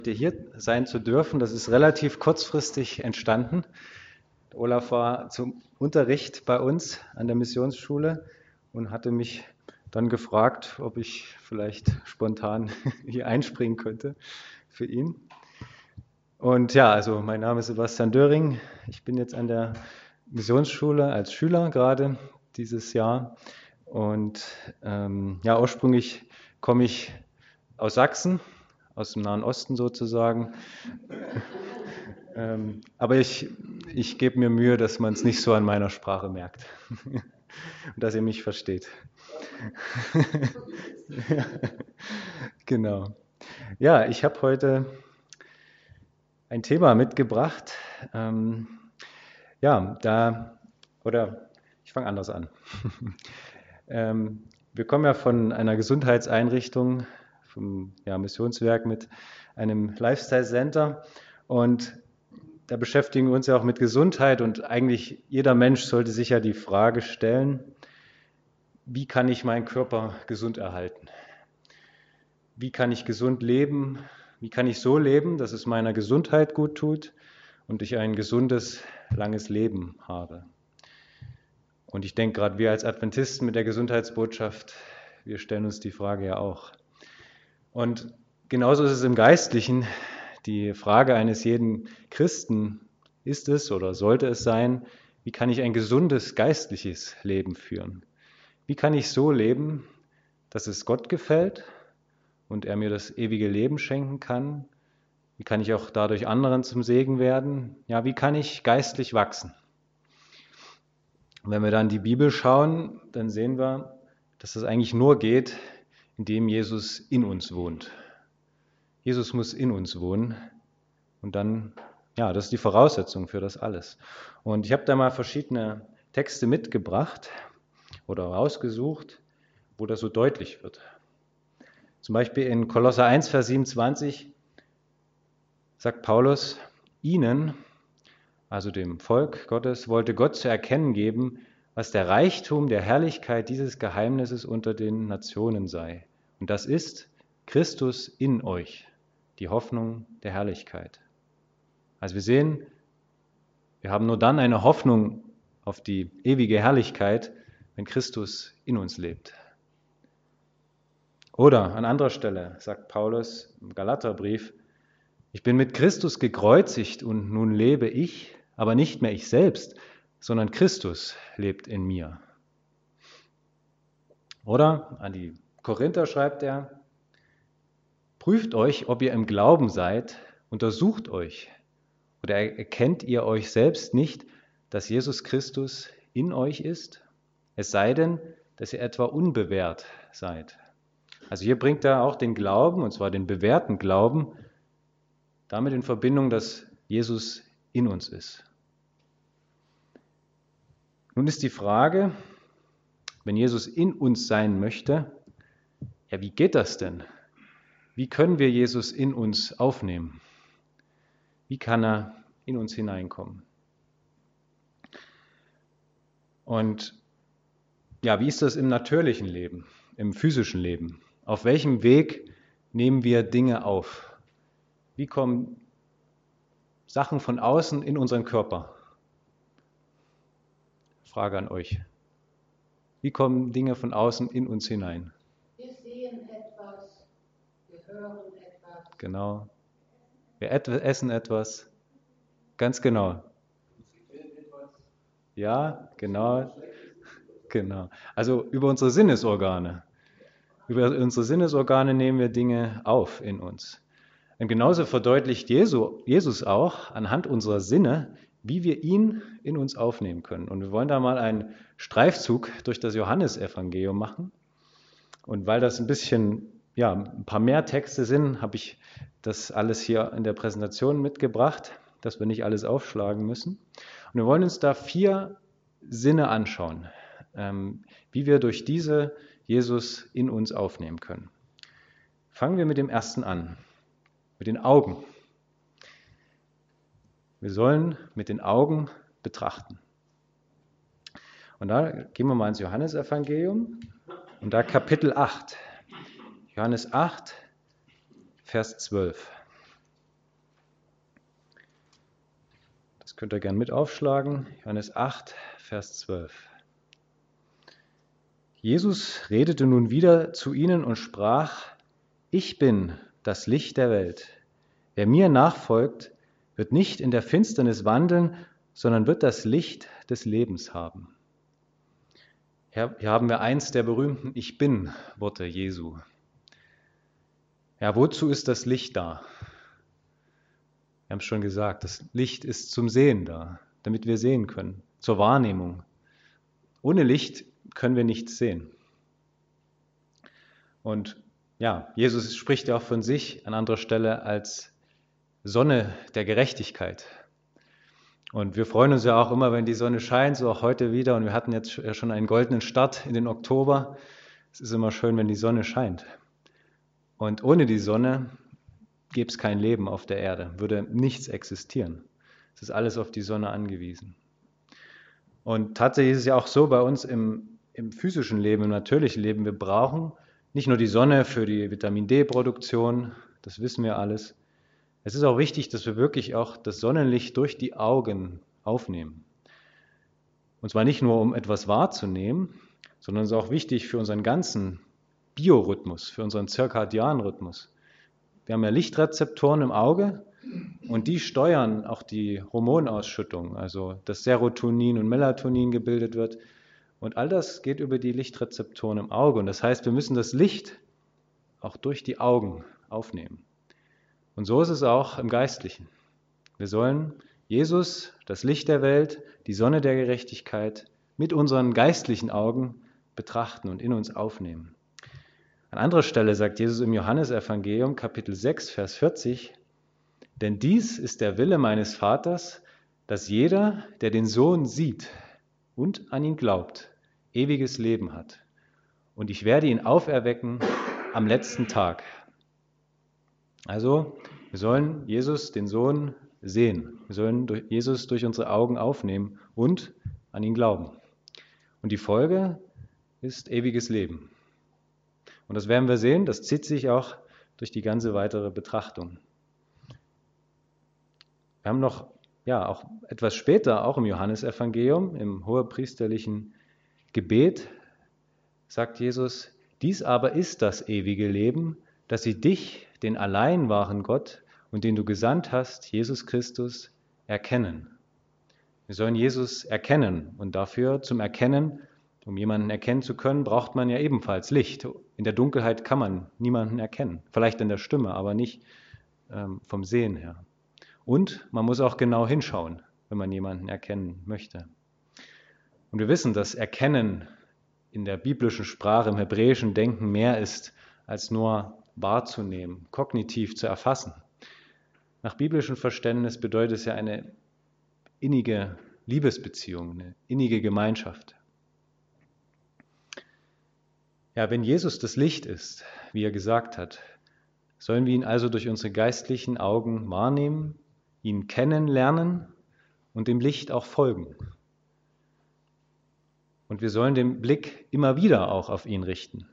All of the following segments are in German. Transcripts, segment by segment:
Hier sein zu dürfen. Das ist relativ kurzfristig entstanden. Olaf war zum Unterricht bei uns an der Missionsschule und hatte mich dann gefragt, ob ich vielleicht spontan hier einspringen könnte für ihn. Und ja, also mein Name ist Sebastian Döring. Ich bin jetzt an der Missionsschule als Schüler gerade dieses Jahr. Und ja, ursprünglich komme ich aus Sachsen, aus dem Nahen Osten sozusagen. Aber ich gebe mir Mühe, dass man es nicht so an meiner Sprache merkt und dass ihr mich versteht. Genau. Ja, ich habe heute ein Thema mitgebracht. Ich fange anders an. Wir kommen ja von einer Gesundheitseinrichtung, vom Missionswerk mit einem Lifestyle Center und da beschäftigen wir uns ja auch mit Gesundheit und eigentlich jeder Mensch sollte sich ja die Frage stellen, wie kann ich meinen Körper gesund erhalten? Wie kann ich gesund leben? Wie kann ich so leben, dass es meiner Gesundheit gut tut und ich ein gesundes, langes Leben habe? Und ich denke, gerade wir als Adventisten mit der Gesundheitsbotschaft, wir stellen uns die Frage ja auch. Und genauso ist es im Geistlichen. Die Frage eines jeden Christen ist es oder sollte es sein, wie kann ich ein gesundes geistliches Leben führen? Wie kann ich so leben, dass es Gott gefällt und er mir das ewige Leben schenken kann? Wie kann ich auch dadurch anderen zum Segen werden? Ja, wie kann ich geistlich wachsen? Und wenn wir dann die Bibel schauen, dann sehen wir, dass das eigentlich nur geht, indem Jesus in uns wohnt. Jesus muss in uns wohnen und dann, ja, das ist die Voraussetzung für das alles. Und ich habe da mal verschiedene Texte mitgebracht oder rausgesucht, wo das so deutlich wird. Zum Beispiel in Kolosser 1, Vers 27 sagt Paulus, ihnen, also dem Volk Gottes, wollte Gott zu erkennen geben, was der Reichtum der Herrlichkeit dieses Geheimnisses unter den Nationen sei. Und das ist Christus in euch, die Hoffnung der Herrlichkeit. Also wir sehen, wir haben nur dann eine Hoffnung auf die ewige Herrlichkeit, wenn Christus in uns lebt. Oder an anderer Stelle sagt Paulus im Galaterbrief, ich bin mit Christus gekreuzigt und nun lebe ich, aber nicht mehr ich selbst, sondern Christus lebt in mir. Oder an die Korinther schreibt er, prüft euch, ob ihr im Glauben seid, untersucht euch. Oder erkennt ihr euch selbst nicht, dass Jesus Christus in euch ist? Es sei denn, dass ihr etwa unbewährt seid. Also hier bringt er auch den Glauben, und zwar den bewährten Glauben, damit in Verbindung, dass Jesus in uns ist. Nun ist die Frage, wenn Jesus in uns sein möchte, ja, wie geht das denn? Wie können wir Jesus in uns aufnehmen? Wie kann er in uns hineinkommen? Und ja, wie ist das im natürlichen Leben, im physischen Leben? Auf welchem Weg nehmen wir Dinge auf? Wie kommen Sachen von außen in unseren Körper? Frage an euch. Wie kommen Dinge von außen in uns hinein? Wir sehen etwas, wir hören etwas. Genau. Wir essen etwas. Ganz genau. Ja, genau. Genau. Also über unsere Sinnesorgane. Über unsere Sinnesorgane nehmen wir Dinge auf in uns. Und genauso verdeutlicht Jesus auch anhand unserer Sinne, wie wir ihn in uns aufnehmen können. Und wir wollen da mal einen Streifzug durch das Johannesevangelium machen. Und weil das ein paar mehr Texte sind, habe ich das alles hier in der Präsentation mitgebracht, dass wir nicht alles aufschlagen müssen. Und wir wollen uns da 4 Sinne anschauen, wie wir durch diese Jesus in uns aufnehmen können. Fangen wir mit dem ersten an, mit den Augen. Wir sollen mit den Augen betrachten. Und da gehen wir mal ins Johannesevangelium und da Kapitel 8. Johannes 8, Vers 12. Das könnt ihr gerne mit aufschlagen. Johannes 8, Vers 12. Jesus redete nun wieder zu ihnen und sprach: Ich bin das Licht der Welt. Wer mir nachfolgt, wird nicht in der Finsternis wandeln, sondern wird das Licht des Lebens haben. Hier haben wir eins der berühmten Ich Bin-Worte Jesu. Ja, wozu ist das Licht da? Wir haben es schon gesagt, das Licht ist zum Sehen da, damit wir sehen können, zur Wahrnehmung. Ohne Licht können wir nichts sehen. Und ja, Jesus spricht ja auch von sich an anderer Stelle als Sonne der Gerechtigkeit. Und wir freuen uns ja auch immer, wenn die Sonne scheint, so auch heute wieder. Und wir hatten jetzt schon einen goldenen Start in den Oktober. Es ist immer schön, wenn die Sonne scheint. Und ohne die Sonne gäbe es kein Leben auf der Erde, würde nichts existieren. Es ist alles auf die Sonne angewiesen. Und tatsächlich ist es ja auch so bei uns im physischen Leben, im natürlichen Leben, wir brauchen nicht nur die Sonne für die Vitamin-D-Produktion, das wissen wir alles. Es ist auch wichtig, dass wir wirklich auch das Sonnenlicht durch die Augen aufnehmen. Und zwar nicht nur, um etwas wahrzunehmen, sondern es ist auch wichtig für unseren ganzen Biorhythmus, für unseren zirkadianen Rhythmus. Wir haben ja Lichtrezeptoren im Auge und die steuern auch die Hormonausschüttung, also dass Serotonin und Melatonin gebildet wird. Und all das geht über die Lichtrezeptoren im Auge. Und das heißt, wir müssen das Licht auch durch die Augen aufnehmen. Und so ist es auch im Geistlichen. Wir sollen Jesus, das Licht der Welt, die Sonne der Gerechtigkeit, mit unseren geistlichen Augen betrachten und in uns aufnehmen. An anderer Stelle sagt Jesus im Johannesevangelium, Kapitel 6, Vers 40, denn dies ist der Wille meines Vaters, dass jeder, der den Sohn sieht und an ihn glaubt, ewiges Leben hat. Und ich werde ihn auferwecken am letzten Tag. Also, wir sollen Jesus, den Sohn, sehen. Wir sollen Jesus durch unsere Augen aufnehmen und an ihn glauben. Und die Folge ist ewiges Leben. Und das werden wir sehen, das zieht sich auch durch die ganze weitere Betrachtung. Wir haben noch, ja, auch etwas später, auch im Johannesevangelium, im hohepriesterlichen Gebet, sagt Jesus, dies aber ist das ewige Leben, dass sie dich, den allein wahren Gott und den du gesandt hast, Jesus Christus, erkennen. Wir sollen Jesus erkennen und dafür zum Erkennen, um jemanden erkennen zu können, braucht man ja ebenfalls Licht. In der Dunkelheit kann man niemanden erkennen, vielleicht in der Stimme, aber nicht vom Sehen her. Und man muss auch genau hinschauen, wenn man jemanden erkennen möchte. Und wir wissen, dass Erkennen in der biblischen Sprache, im hebräischen Denken mehr ist, als nur wahrzunehmen, kognitiv zu erfassen. Nach biblischem Verständnis bedeutet es ja eine innige Liebesbeziehung, eine innige Gemeinschaft. Ja, wenn Jesus das Licht ist, wie er gesagt hat, sollen wir ihn also durch unsere geistlichen Augen wahrnehmen, ihn kennenlernen und dem Licht auch folgen. Und wir sollen den Blick immer wieder auch auf ihn richten.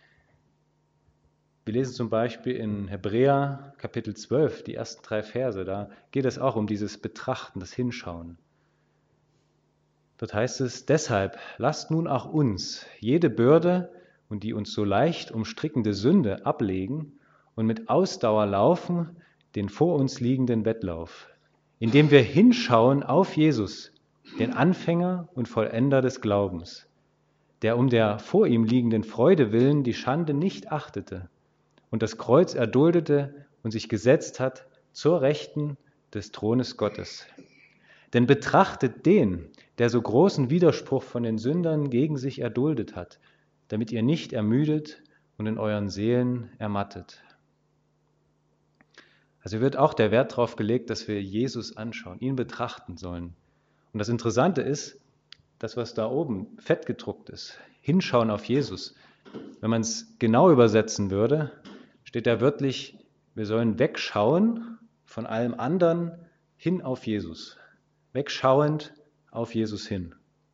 Wir lesen zum Beispiel in Hebräer Kapitel 12, die ersten 3 Verse, da geht es auch um dieses Betrachten, das Hinschauen. Dort heißt es, deshalb lasst nun auch uns jede Bürde und die uns so leicht umstrickende Sünde ablegen und mit Ausdauer laufen den vor uns liegenden Wettlauf, indem wir hinschauen auf Jesus, den Anfänger und Vollender des Glaubens, der um der vor ihm liegenden Freude willen die Schande nicht achtete und das Kreuz erduldete und sich gesetzt hat zur Rechten des Thrones Gottes. Denn betrachtet den, der so großen Widerspruch von den Sündern gegen sich erduldet hat, damit ihr nicht ermüdet und in euren Seelen ermattet. Also wird auch der Wert darauf gelegt, dass wir Jesus anschauen, ihn betrachten sollen. Und das Interessante ist, das, was da oben fett gedruckt ist, hinschauen auf Jesus. Wenn man es genau übersetzen würde, steht da wörtlich, wir sollen wegschauen von allem anderen hin auf Jesus. Wegschauend auf Jesus hin.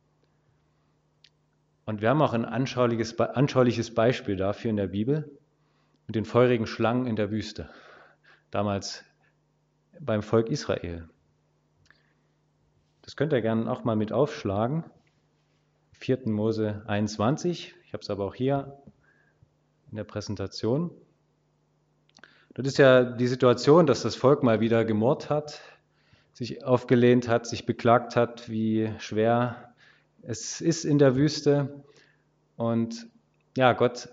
Und wir haben auch ein anschauliches Beispiel dafür in der Bibel mit den feurigen Schlangen in der Wüste, damals beim Volk Israel. Das könnt ihr gerne auch mal mit aufschlagen. 4. Mose 21. Ich habe es aber auch hier in der Präsentation. Dort ist ja die Situation, dass das Volk mal wieder gemurrt hat, sich aufgelehnt hat, sich beklagt hat, wie schwer es ist in der Wüste. Und ja, Gott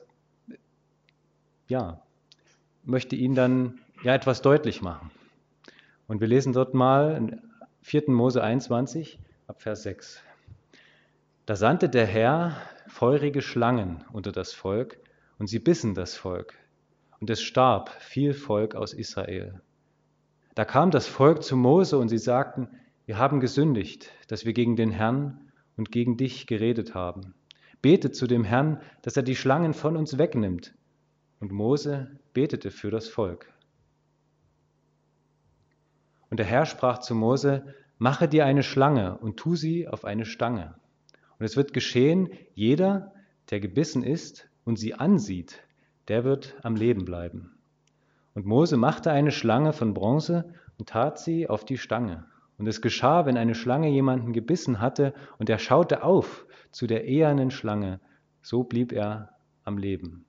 möchte ihnen dann etwas deutlich machen. Und wir lesen dort mal in 4. Mose 21 ab Vers 6. Da sandte der Herr feurige Schlangen unter das Volk, und sie bissen das Volk. Und es starb viel Volk aus Israel. Da kam das Volk zu Mose, und sie sagten: Wir haben gesündigt, dass wir gegen den Herrn und gegen dich geredet haben. Betet zu dem Herrn, dass er die Schlangen von uns wegnimmt. Und Mose betete für das Volk. Und der Herr sprach zu Mose: Mache dir eine Schlange und tu sie auf eine Stange. Und es wird geschehen, jeder, der gebissen ist und sie ansieht, der wird am Leben bleiben. Und Mose machte eine Schlange von Bronze und tat sie auf die Stange. Und es geschah, wenn eine Schlange jemanden gebissen hatte und er schaute auf zu der ehernen Schlange, so blieb er am Leben.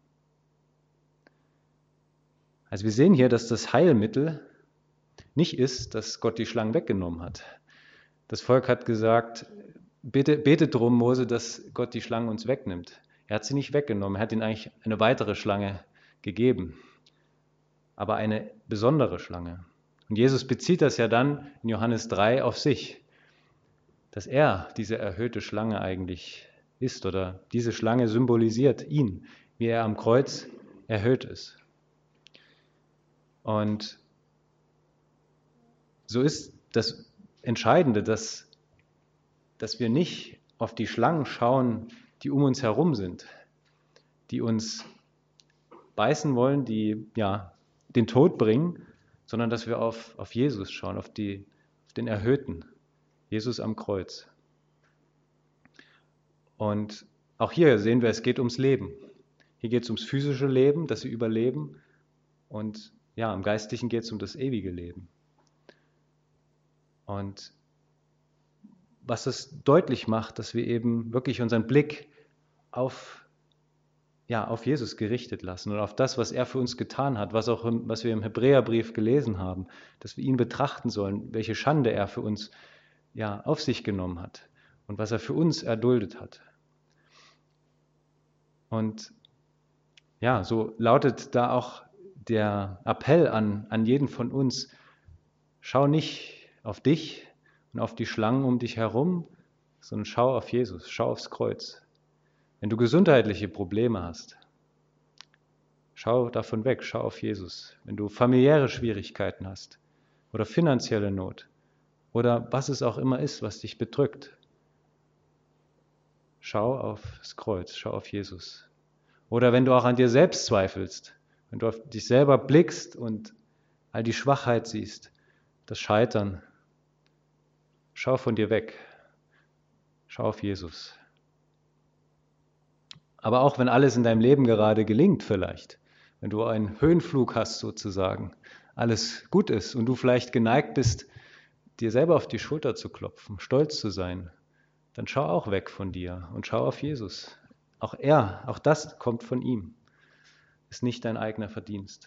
Also wir sehen hier, dass das Heilmittel nicht ist, dass Gott die Schlangen weggenommen hat. Das Volk hat gesagt: Betet drum, Mose, dass Gott die Schlangen uns wegnimmt. Er hat sie nicht weggenommen, er hat ihnen eigentlich eine weitere Schlange gegeben, aber eine besondere Schlange. Und Jesus bezieht das ja dann in Johannes 3 auf sich, dass er diese erhöhte Schlange eigentlich ist, oder diese Schlange symbolisiert ihn, wie er am Kreuz erhöht ist. Und so ist das Entscheidende, dass wir nicht auf die Schlangen schauen, die um uns herum sind, die uns beißen wollen, die den Tod bringen, sondern dass wir auf Jesus schauen, auf den Erhöhten, Jesus am Kreuz. Und auch hier sehen wir, es geht ums Leben. Hier geht es ums physische Leben, dass wir überleben, und im Geistlichen geht es um das ewige Leben. Und was es deutlich macht, dass wir eben wirklich unseren Blick auf Jesus gerichtet lassen und auf das, was er für uns getan hat, was wir im Hebräerbrief gelesen haben, dass wir ihn betrachten sollen, welche Schande er für uns auf sich genommen hat und was er für uns erduldet hat. Und so lautet da auch der Appell an jeden von uns: Schau nicht auf dich und auf die Schlangen um dich herum, sondern schau auf Jesus, schau aufs Kreuz. Wenn du gesundheitliche Probleme hast, schau davon weg, schau auf Jesus. Wenn du familiäre Schwierigkeiten hast oder finanzielle Not oder was es auch immer ist, was dich bedrückt, schau aufs Kreuz, schau auf Jesus. Oder wenn du auch an dir selbst zweifelst, wenn du auf dich selber blickst und all die Schwachheit siehst, das Scheitern, schau von dir weg, schau auf Jesus. Aber auch wenn alles in deinem Leben gerade gelingt vielleicht, wenn du einen Höhenflug hast sozusagen, alles gut ist und du vielleicht geneigt bist, dir selber auf die Schulter zu klopfen, stolz zu sein, dann schau auch weg von dir und schau auf Jesus. Auch das kommt von ihm, ist nicht dein eigener Verdienst.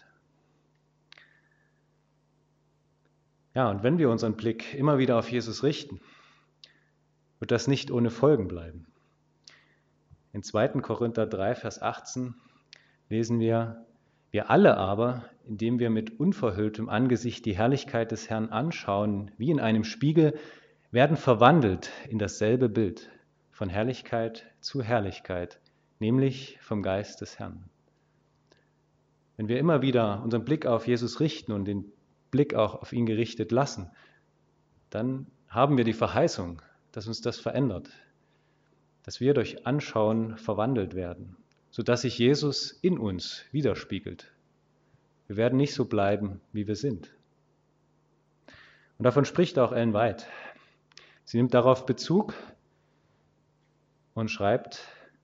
Ja, und wenn wir unseren Blick immer wieder auf Jesus richten, wird das nicht ohne Folgen bleiben. In 2. Korinther 3, Vers 18 lesen wir: Wir alle aber, indem wir mit unverhülltem Angesicht die Herrlichkeit des Herrn anschauen, wie in einem Spiegel, werden verwandelt in dasselbe Bild, von Herrlichkeit zu Herrlichkeit, nämlich vom Geist des Herrn. Wenn wir immer wieder unseren Blick auf Jesus richten und den Blick auch auf ihn gerichtet lassen, dann haben wir die Verheißung, dass uns das verändert, dass wir durch Anschauen verwandelt werden, sodass sich Jesus in uns widerspiegelt. Wir werden nicht so bleiben, wie wir sind. Und davon spricht auch Ellen White. Sie nimmt darauf Bezug und schreibt: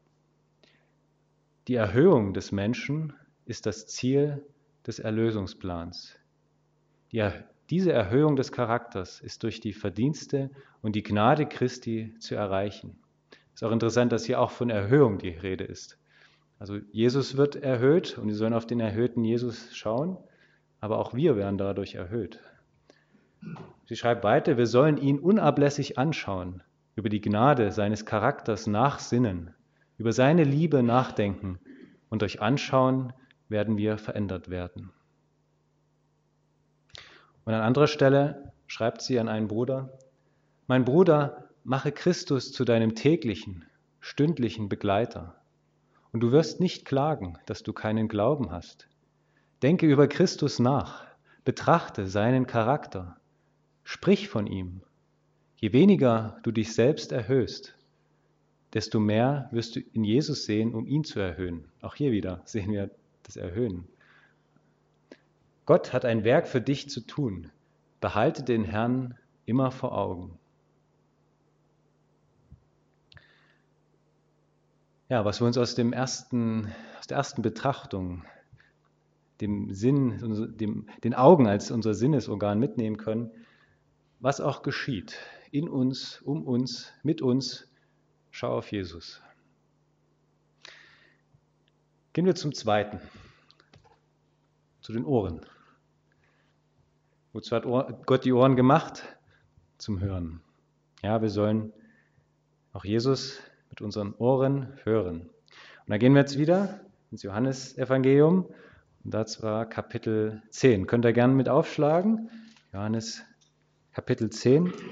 Die Erhöhung des Menschen ist das Ziel des Erlösungsplans. Die Diese Erhöhung des Charakters ist durch die Verdienste und die Gnade Christi zu erreichen. Ist auch interessant, dass hier auch von Erhöhung die Rede ist. Also Jesus wird erhöht und wir sollen auf den erhöhten Jesus schauen, aber auch wir werden dadurch erhöht. Sie schreibt weiter, wir sollen ihn unablässig anschauen, über die Gnade seines Charakters nachsinnen, über seine Liebe nachdenken und durch Anschauen werden wir verändert werden. Und an anderer Stelle schreibt sie an einen Bruder, mein Bruder, mache Christus zu deinem täglichen, stündlichen Begleiter. Und du wirst nicht klagen, dass du keinen Glauben hast. Denke über Christus nach, betrachte seinen Charakter, sprich von ihm. Je weniger du dich selbst erhöhst, desto mehr wirst du in Jesus sehen, um ihn zu erhöhen. Auch hier wieder sehen wir das Erhöhen. Gott hat ein Werk für dich zu tun. Behalte den Herrn immer vor Augen. Ja, was wir uns aus der ersten Betrachtung, dem Sinn, den Augen als unser Sinnesorgan mitnehmen können, was auch geschieht, in uns, um uns, mit uns, schau auf Jesus. Gehen wir zum Zweiten, zu den Ohren. Wozu hat Gott die Ohren gemacht? Zum Hören. Ja, wir sollen auch Jesus mit unseren Ohren hören. Und da gehen wir jetzt wieder ins Johannesevangelium, und das war Kapitel 10. Könnt ihr gerne mit aufschlagen, Johannes Kapitel 10. Und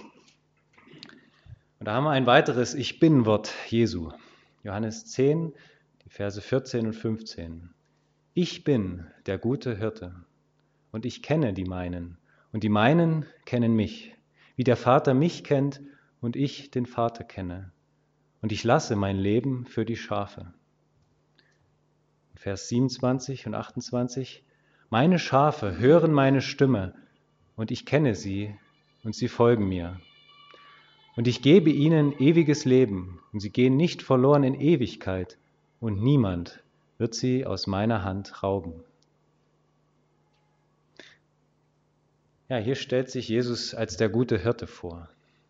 da haben wir ein weiteres Ich Bin-Wort Jesu. Johannes 10, die Verse 14 und 15. Ich bin der gute Hirte und ich kenne die meinen und die meinen kennen mich, wie der Vater mich kennt und ich den Vater kenne. Und ich lasse mein Leben für die Schafe. Vers 27 und 28. Meine Schafe hören meine Stimme und ich kenne sie und sie folgen mir. Und ich gebe ihnen ewiges Leben und sie gehen nicht verloren in Ewigkeit und niemand wird sie aus meiner Hand rauben. Ja, hier stellt sich Jesus als der gute Hirte vor.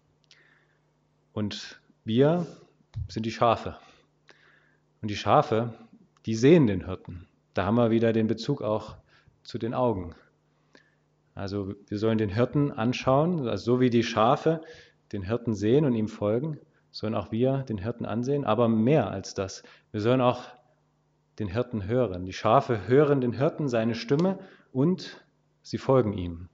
Und wir sind die Schafe. Und die Schafe, die sehen den Hirten. Da haben wir wieder den Bezug auch zu den Augen. Also wir sollen den Hirten anschauen, also so wie die Schafe den Hirten sehen und ihm folgen, sollen auch wir den Hirten ansehen, aber mehr als das. Wir sollen auch den Hirten hören. Die Schafe hören den Hirten, seine Stimme und sie folgen ihm.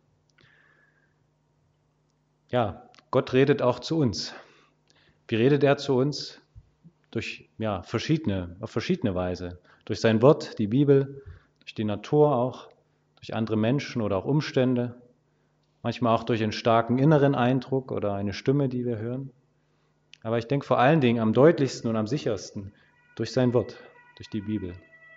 Ja, Gott redet auch zu uns. Wie redet er zu uns? Auf verschiedene Weise. Durch sein Wort, die Bibel, durch die Natur auch, durch andere Menschen oder auch Umstände, manchmal auch durch einen starken inneren Eindruck oder eine Stimme, die wir hören. Aber ich denke vor allen Dingen am deutlichsten und am sichersten durch sein Wort, durch die Bibel.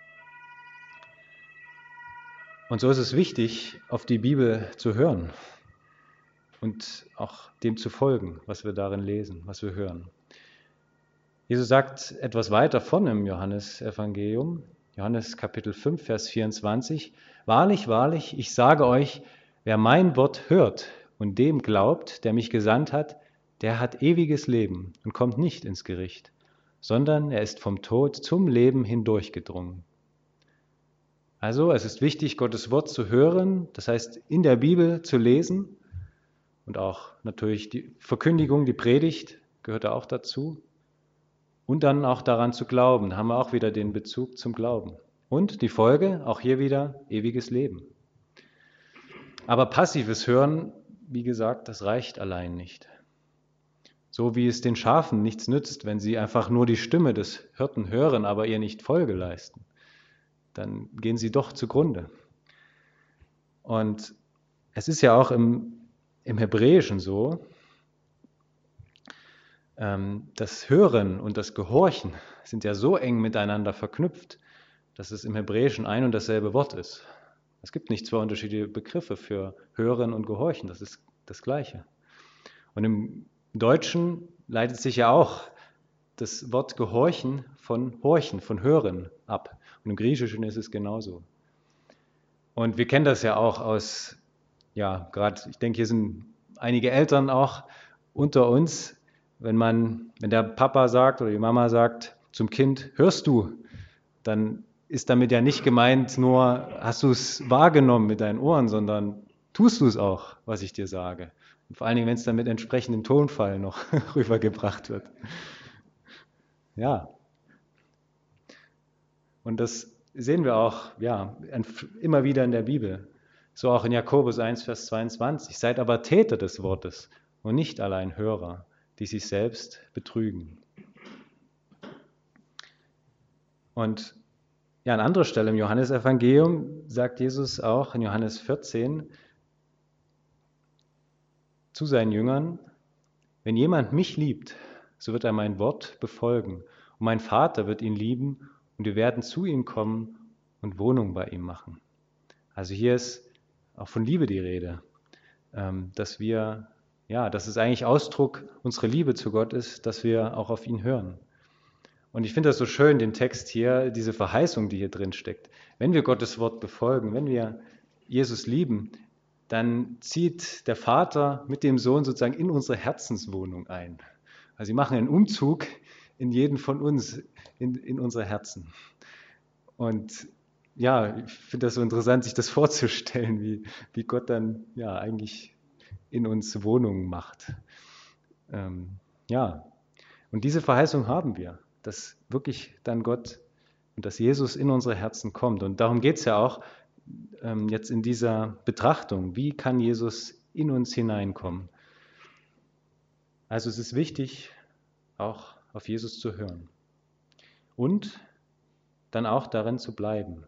Und so ist es wichtig, auf die Bibel zu hören und auch dem zu folgen, was wir darin lesen, was wir hören. Jesus sagt etwas weiter von im Johannesevangelium, Johannes Kapitel 5, Vers 24. Wahrlich, wahrlich, ich sage euch, wer mein Wort hört und dem glaubt, der mich gesandt hat, der hat ewiges Leben und kommt nicht ins Gericht, sondern er ist vom Tod zum Leben hindurchgedrungen. Also, es ist wichtig, Gottes Wort zu hören, das heißt, in der Bibel zu lesen und auch natürlich die Verkündigung, die Predigt gehört da auch dazu. Und dann auch daran zu glauben, da haben wir auch wieder den Bezug zum Glauben. Und die Folge, auch hier wieder ewiges Leben. Aber passives Hören, wie gesagt, das reicht allein nicht. So wie es den Schafen nichts nützt, wenn sie einfach nur die Stimme des Hirten hören, aber ihr nicht Folge leisten. Dann gehen sie doch zugrunde. Und es ist ja auch im Hebräischen so, das Hören und das Gehorchen sind ja so eng miteinander verknüpft, dass es im Hebräischen ein und dasselbe Wort ist. Es gibt nicht zwei unterschiedliche Begriffe für Hören und Gehorchen, das ist das Gleiche. Und im Deutschen leitet sich ja auch das Wort Gehorchen von Horchen, von Hören ab. Und im Griechischen ist es genauso. Und wir kennen das ja auch aus ja, gerade, ich denke, hier sind einige Eltern auch unter uns, wenn der Papa sagt oder die Mama sagt zum Kind, hörst du, dann ist damit ja nicht gemeint, nur hast du es wahrgenommen mit deinen Ohren, sondern tust du es auch, was ich dir sage. Und vor allen Dingen, wenn es dann mit entsprechendem Tonfall noch rübergebracht wird. Ja, und das sehen wir auch ja, immer wieder in der Bibel. So auch in Jakobus 1, Vers 22. Seid aber Täter des Wortes und nicht allein Hörer, die sich selbst betrügen. Und ja, an anderer Stelle im Johannesevangelium sagt Jesus auch in Johannes 14 zu seinen Jüngern, wenn jemand mich liebt, so wird er mein Wort befolgen. Und mein Vater wird ihn lieben und wir werden zu ihm kommen und Wohnung bei ihm machen. Also hier ist auch von Liebe die Rede, dass es eigentlich Ausdruck unserer Liebe zu Gott ist, dass wir auch auf ihn hören. Und ich finde das so schön, den Text hier, diese Verheißung, die hier drin steckt. Wenn wir Gottes Wort befolgen, wenn wir Jesus lieben, dann zieht der Vater mit dem Sohn sozusagen in unsere Herzenswohnung ein. Also sie machen einen Umzug in jeden von uns, in unsere Herzen. Und ja, ich finde das so interessant, sich das vorzustellen, wie Gott dann ja eigentlich in uns Wohnungen macht. Ja, und diese Verheißung haben wir, dass wirklich dann Gott und dass Jesus in unsere Herzen kommt. Und darum geht es ja auch jetzt in dieser Betrachtung. Wie kann Jesus in uns hineinkommen? Also es ist wichtig, auch auf Jesus zu hören und dann auch darin zu bleiben.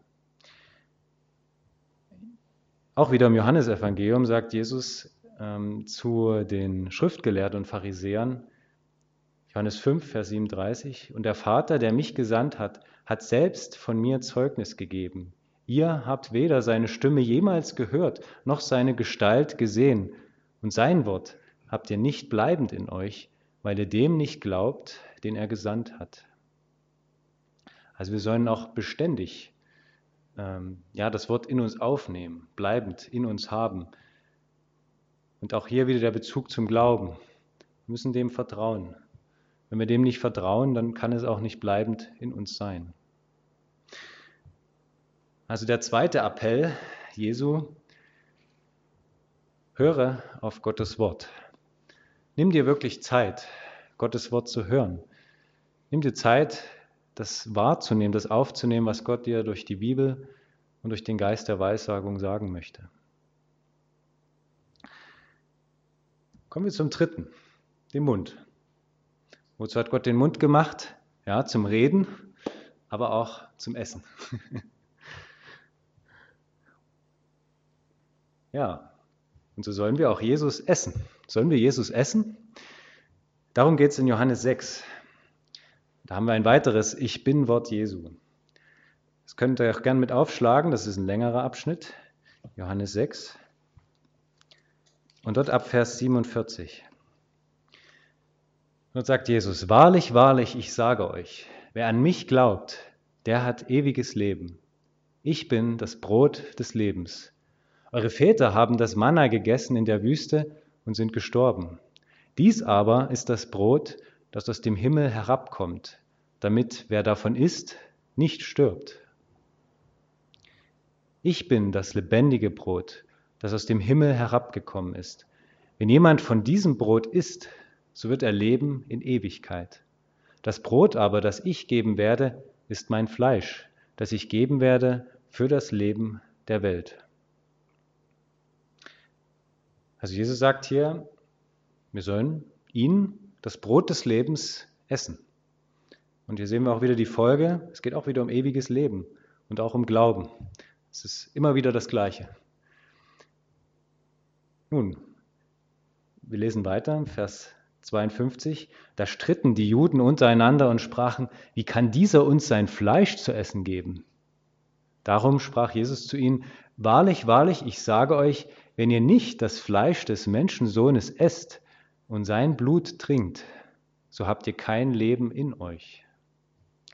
Auch wieder im Johannesevangelium sagt Jesus zu den Schriftgelehrten und Pharisäern, Johannes 5, Vers 37, und der Vater, der mich gesandt hat, hat selbst von mir Zeugnis gegeben. Ihr habt weder seine Stimme jemals gehört, noch seine Gestalt gesehen. Und sein Wort habt ihr nicht bleibend in euch, weil ihr dem nicht glaubt, den er gesandt hat. Also wir sollen auch beständig das Wort in uns aufnehmen, bleibend in uns haben. Und auch hier wieder der Bezug zum Glauben. Wir müssen dem vertrauen. Wenn wir dem nicht vertrauen, dann kann es auch nicht bleibend in uns sein. Also der zweite Appell Jesu, höre auf Gottes Wort. Nimm dir wirklich Zeit, Gottes Wort zu hören. Nimm dir Zeit, das wahrzunehmen, das aufzunehmen, was Gott dir durch die Bibel und durch den Geist der Weissagung sagen möchte. Kommen wir zum dritten, dem Mund. Wozu hat Gott den Mund gemacht? Ja, zum Reden, aber auch zum Essen. Ja, und so sollen wir auch Jesus essen. Sollen wir Jesus essen? Darum geht es in Johannes 6. Da haben wir ein weiteres Ich Bin-Wort Jesu. Das könnt ihr auch gerne mit aufschlagen, das ist ein längerer Abschnitt. Johannes 6. Und dort ab Vers 47. Dort sagt Jesus, wahrlich, wahrlich, ich sage euch, wer an mich glaubt, der hat ewiges Leben. Ich bin das Brot des Lebens. Eure Väter haben das Manna gegessen in der Wüste und sind gestorben. Dies aber ist das Brot, das aus dem Himmel herabkommt, damit wer davon isst, nicht stirbt. Ich bin das lebendige Brot, das aus dem Himmel herabgekommen ist. Wenn jemand von diesem Brot isst, so wird er leben in Ewigkeit. Das Brot aber, das ich geben werde, ist mein Fleisch, das ich geben werde für das Leben der Welt. Also Jesus sagt hier, wir sollen ihn, das Brot des Lebens, essen. Und hier sehen wir auch wieder die Folge, es geht auch wieder um ewiges Leben und auch um Glauben. Es ist immer wieder das Gleiche. Nun, wir lesen weiter, Vers 52. Da stritten die Juden untereinander und sprachen, wie kann dieser uns sein Fleisch zu essen geben? Darum sprach Jesus zu ihnen, wahrlich, wahrlich, ich sage euch, wenn ihr nicht das Fleisch des Menschensohnes esst und sein Blut trinkt, so habt ihr kein Leben in euch.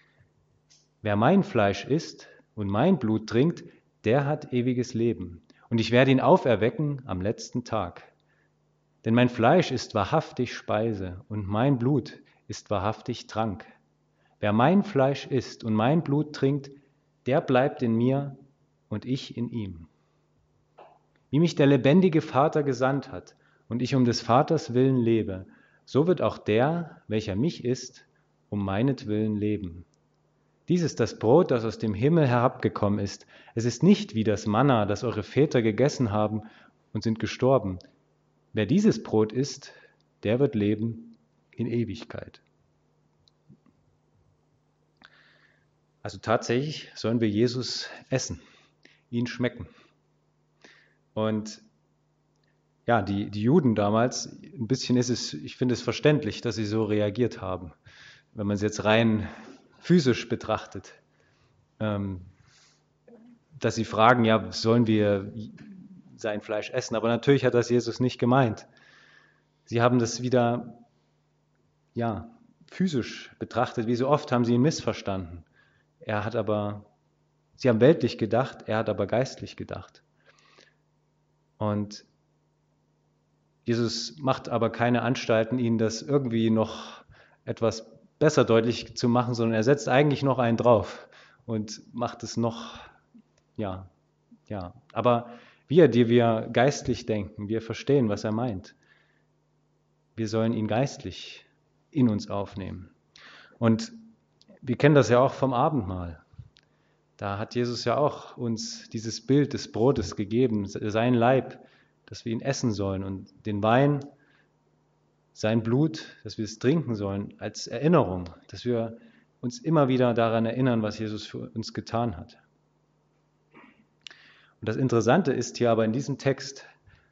Wer mein Fleisch isst und mein Blut trinkt, der hat ewiges Leben. und ich werde ihn auferwecken am letzten Tag. Denn mein Fleisch ist wahrhaftig Speise und mein Blut ist wahrhaftig Trank. Wer mein Fleisch isst und mein Blut trinkt, der bleibt in mir und ich in ihm. Wie mich der lebendige Vater gesandt hat und ich um des Vaters willen lebe, so wird auch der, welcher mich isst, um meinetwillen leben. Dies ist das Brot, das aus dem Himmel herabgekommen ist. Es ist nicht wie das Manna, das eure Väter gegessen haben und sind gestorben. Wer dieses Brot isst, der wird leben in Ewigkeit. Also tatsächlich sollen wir Jesus essen, ihn schmecken. Und ja, die Juden damals, ein bisschen ist es, ich finde es verständlich, dass sie so reagiert haben, wenn man es jetzt rein physisch betrachtet. Dass sie fragen, ja, sollen wir sein Fleisch essen? Aber natürlich hat das Jesus nicht gemeint. Sie haben das wieder, ja, physisch betrachtet. Wie so oft haben sie ihn missverstanden. Sie haben weltlich gedacht, er hat aber geistlich gedacht. Und Jesus macht aber keine Anstalten, ihnen das irgendwie noch etwas besser deutlich zu machen, sondern er setzt eigentlich noch einen drauf und macht es noch, ja. Aber die wir geistlich denken, wir verstehen, was er meint. Wir sollen ihn geistlich in uns aufnehmen. Und wir kennen das ja auch vom Abendmahl. Da hat Jesus ja auch uns dieses Bild des Brotes gegeben, sein Leib, dass wir ihn essen sollen und den Wein, sein Blut, dass wir es trinken sollen als Erinnerung, dass wir uns immer wieder daran erinnern, was Jesus für uns getan hat. Und das Interessante ist hier aber in diesem Text,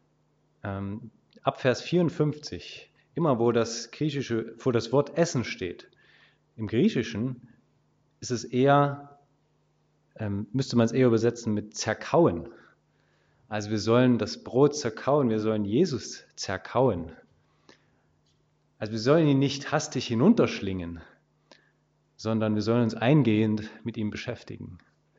ab Vers 54, immer wo das Wort Essen steht, im Griechischen ist es eher, müsste man es eher übersetzen mit zerkauen. Also wir sollen das Brot zerkauen, wir sollen Jesus zerkauen. Also wir sollen ihn nicht hastig hinunterschlingen, sondern wir sollen uns eingehend mit ihm beschäftigen.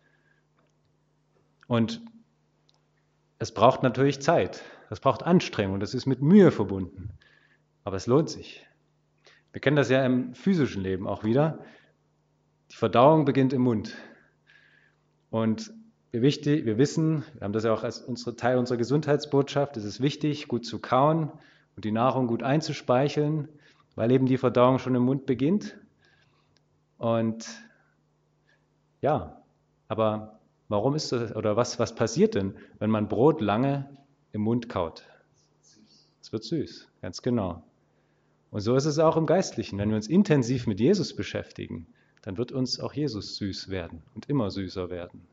Und es braucht natürlich Zeit, es braucht Anstrengung, das ist mit Mühe verbunden, aber es lohnt sich. Wir kennen das ja im physischen Leben auch wieder. Die Verdauung beginnt im Mund. Und wir wissen, wir haben das ja auch als Teil unserer Gesundheitsbotschaft, es ist wichtig, gut zu kauen und die Nahrung gut einzuspeicheln, weil eben die Verdauung schon im Mund beginnt. Und ja, aber warum ist das, oder was passiert denn, wenn man Brot lange im Mund kaut? Es wird süß, ganz genau. Und so ist es auch im Geistlichen. Wenn wir uns intensiv mit Jesus beschäftigen, dann wird uns auch Jesus süß werden und immer süßer werden.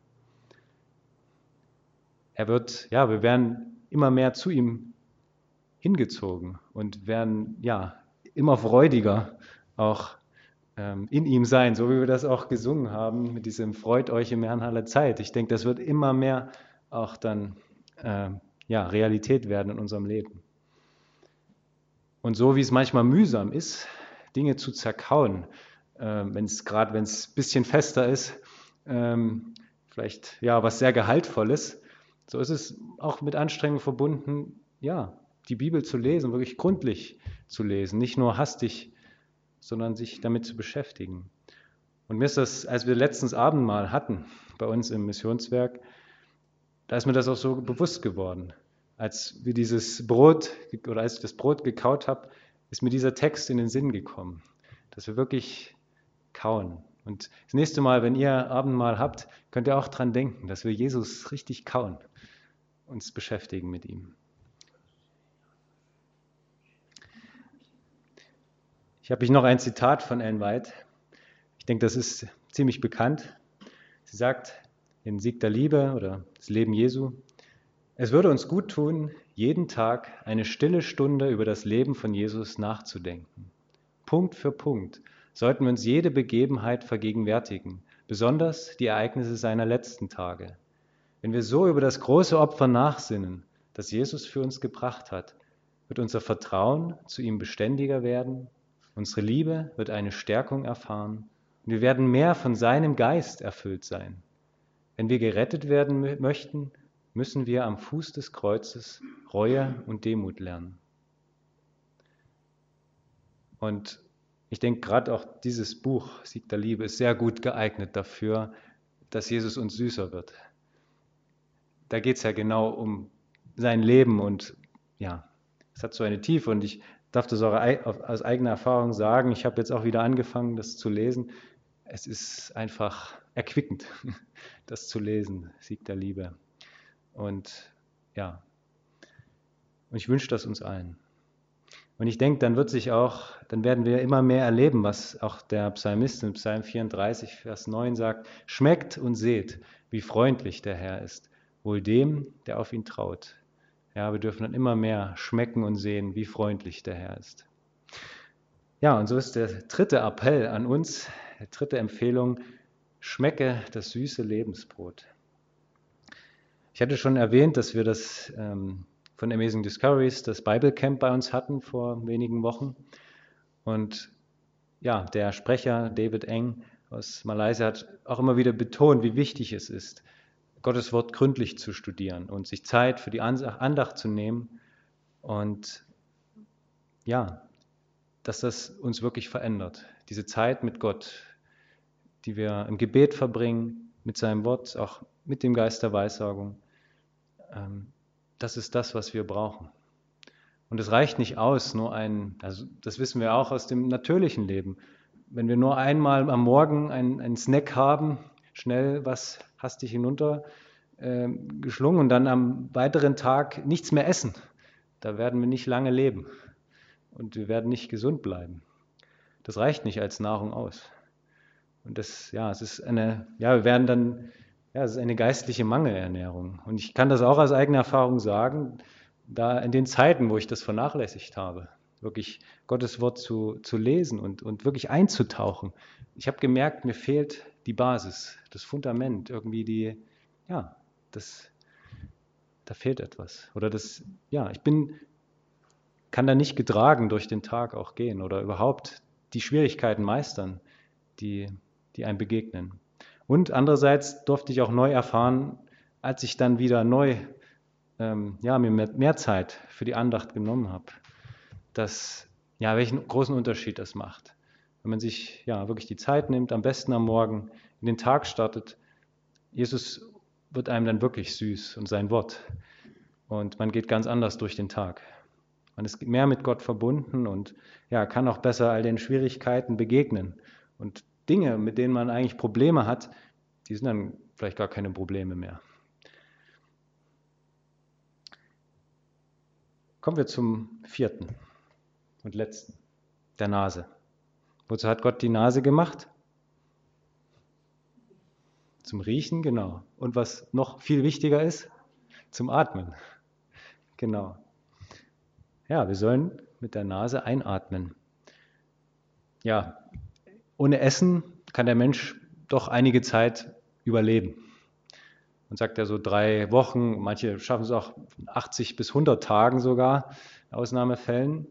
Wir werden immer mehr zu ihm hingezogen und werden immer freudiger auch in ihm sein, so wie wir das auch gesungen haben mit diesem Freut euch im Herrn aller Zeit. Ich denke, das wird immer mehr auch dann Realität werden in unserem Leben. Und so wie es manchmal mühsam ist, Dinge zu zerkauen, wenn es ein bisschen fester ist, vielleicht was sehr Gehaltvolles, so ist es auch mit Anstrengung verbunden, die Bibel zu lesen, wirklich gründlich zu lesen, nicht nur hastig, sondern sich damit zu beschäftigen. Und mir ist das, als wir letztens Abendmahl hatten bei uns im Missionswerk, da ist mir das auch so bewusst geworden. Als ich das Brot gekaut habe, ist mir dieser Text in den Sinn gekommen, dass wir wirklich kauen. Und das nächste Mal, wenn ihr Abendmahl habt, könnt ihr auch dran denken, dass wir Jesus richtig kauen, uns beschäftigen mit ihm. Ich habe noch ein Zitat von Ellen White. Ich denke, das ist ziemlich bekannt. Sie sagt in Sieg der Liebe oder das Leben Jesu: Es würde uns gut tun, jeden Tag eine stille Stunde über das Leben von Jesus nachzudenken. Punkt für Punkt sollten wir uns jede Begebenheit vergegenwärtigen, besonders die Ereignisse seiner letzten Tage. Wenn wir so über das große Opfer nachsinnen, das Jesus für uns gebracht hat, wird unser Vertrauen zu ihm beständiger werden, unsere Liebe wird eine Stärkung erfahren und wir werden mehr von seinem Geist erfüllt sein. Wenn wir gerettet werden möchten, müssen wir am Fuß des Kreuzes Reue und Demut lernen. Und ich denke, gerade auch dieses Buch, Sieg der Liebe, ist sehr gut geeignet dafür, dass Jesus uns süßer wird. Da geht es ja genau um sein Leben und ja, es hat so eine Tiefe und ich darf das auch aus eigener Erfahrung sagen. Ich habe jetzt auch wieder angefangen, das zu lesen. Es ist einfach erquickend, das zu lesen, Sieg der Liebe. Und ja, und ich wünsche das uns allen. Und ich denke, dann werden wir immer mehr erleben, was auch der Psalmist in Psalm 34, Vers 9 sagt: Schmeckt und seht, wie freundlich der Herr ist, wohl dem, der auf ihn traut. Ja, wir dürfen dann immer mehr schmecken und sehen, wie freundlich der Herr ist. Ja, und so ist der dritte Appell an uns, die dritte Empfehlung: Schmecke das süße Lebensbrot. Ich hatte schon erwähnt, dass wir das von Amazing Discoveries, das Bible Camp bei uns hatten vor wenigen Wochen. Und ja, der Sprecher David Eng aus Malaysia hat auch immer wieder betont, wie wichtig es ist, Gottes Wort gründlich zu studieren und sich Zeit für die Andacht zu nehmen. Und ja, dass das uns wirklich verändert. Diese Zeit mit Gott, die wir im Gebet verbringen, mit seinem Wort, auch mit dem Geist der Weissagung. Das ist das, was wir brauchen. Und es reicht nicht aus, also das wissen wir auch aus dem natürlichen Leben. Wenn wir nur einmal am Morgen einen Snack haben, schnell was hastig hinunter geschlungen und dann am weiteren Tag nichts mehr essen, da werden wir nicht lange leben und wir werden nicht gesund bleiben. Das reicht nicht als Nahrung aus. Und es ist es ist eine geistliche Mangelernährung. Und ich kann das auch aus eigener Erfahrung sagen, da in den Zeiten, wo ich das vernachlässigt habe, wirklich Gottes Wort zu lesen und wirklich einzutauchen. Ich habe gemerkt, mir fehlt die Basis, das Fundament, irgendwie da fehlt etwas. Oder kann da nicht getragen durch den Tag auch gehen oder überhaupt die Schwierigkeiten meistern, die einem begegnen. Und andererseits durfte ich auch neu erfahren, als ich dann wieder mir mehr Zeit für die Andacht genommen habe, welchen großen Unterschied das macht. Wenn man sich wirklich die Zeit nimmt, am besten am Morgen in den Tag startet, Jesus wird einem dann wirklich süß und sein Wort. Und man geht ganz anders durch den Tag. Man ist mehr mit Gott verbunden und kann auch besser all den Schwierigkeiten begegnen. Und Dinge, mit denen man eigentlich Probleme hat, die sind dann vielleicht gar keine Probleme mehr. Kommen wir zum vierten und letzten, der Nase. Wozu hat Gott die Nase gemacht? Zum Riechen, genau. Und was noch viel wichtiger ist? Zum Atmen. Genau. Ja, wir sollen mit der Nase einatmen. Ja, ohne Essen kann der Mensch doch einige Zeit überleben. Man sagt ja so 3 Wochen, manche schaffen es auch 80 bis 100 Tagen sogar, in Ausnahmefällen.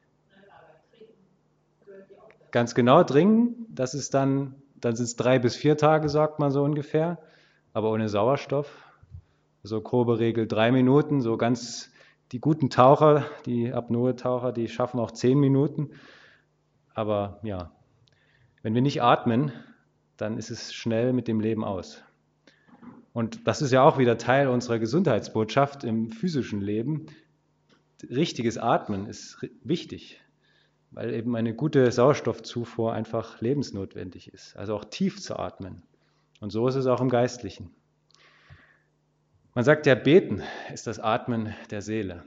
Ganz genau, trinken, dann sind es 3 bis 4 Tage, sagt man so ungefähr, aber ohne Sauerstoff. So grobe Regel 3 Minuten, so ganz die guten Taucher, die Apnoe-Taucher, die schaffen auch 10 Minuten. Aber ja, wenn wir nicht atmen, dann ist es schnell mit dem Leben aus. Und das ist ja auch wieder Teil unserer Gesundheitsbotschaft im physischen Leben. Richtiges Atmen ist wichtig, weil eben eine gute Sauerstoffzufuhr einfach lebensnotwendig ist. Also auch tief zu atmen. Und so ist es auch im Geistlichen. Man sagt ja, Beten ist das Atmen der Seele.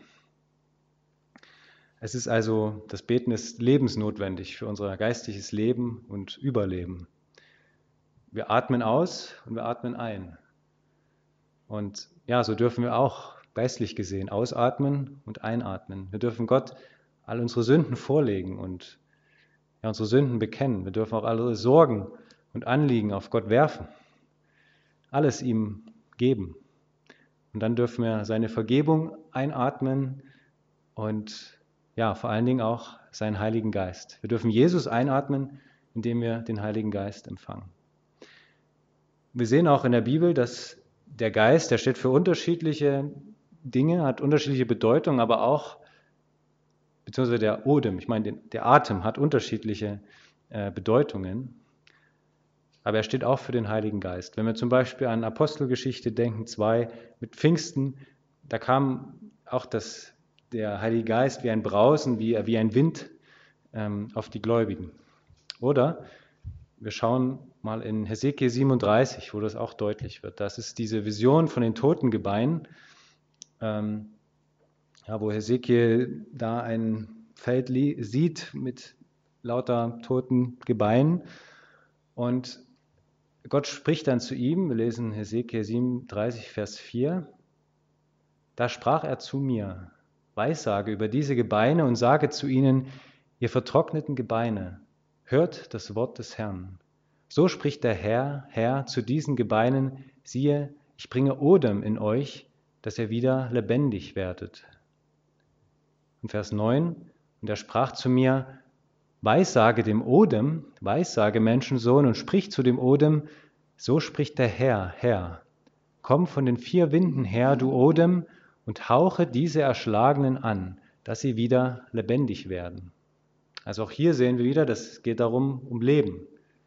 Das Beten ist lebensnotwendig für unser geistiges Leben und Überleben. Wir atmen aus und wir atmen ein. Und so dürfen wir auch geistlich gesehen ausatmen und einatmen. Wir dürfen Gott all unsere Sünden vorlegen und unsere Sünden bekennen. Wir dürfen auch alle Sorgen und Anliegen auf Gott werfen. Alles ihm geben. Und dann dürfen wir seine Vergebung einatmen und vor allen Dingen auch seinen Heiligen Geist. Wir dürfen Jesus einatmen, indem wir den Heiligen Geist empfangen. Wir sehen auch in der Bibel, dass der Geist, der steht für unterschiedliche Dinge, hat unterschiedliche Bedeutungen, aber auch, beziehungsweise der Odem, ich meine, der Atem hat unterschiedliche Bedeutungen, aber er steht auch für den Heiligen Geist. Wenn wir zum Beispiel an Apostelgeschichte denken, 2 mit Pfingsten, da kam auch der Heilige Geist wie ein Brausen, wie ein Wind auf die Gläubigen. Oder wir schauen mal in Hesekiel 37, wo das auch deutlich wird. Das ist diese Vision von den Totengebeinen, wo Hesekiel da ein Feld sieht mit lauter toten Gebeinen. Und Gott spricht dann zu ihm, wir lesen Hesekiel 37, Vers 4, da sprach er zu mir, Weissage über diese Gebeine und sage zu ihnen, ihr vertrockneten Gebeine, hört das Wort des Herrn. So spricht der Herr zu diesen Gebeinen, siehe, ich bringe Odem in euch, dass ihr wieder lebendig werdet. Und Vers 9, und er sprach zu mir, Weissage dem Odem, weissage Menschensohn und sprich zu dem Odem, so spricht der Herr, komm von den 4 Winden her, du Odem, und hauche diese Erschlagenen an, dass sie wieder lebendig werden. Also auch hier sehen wir wieder, das geht darum, um Leben.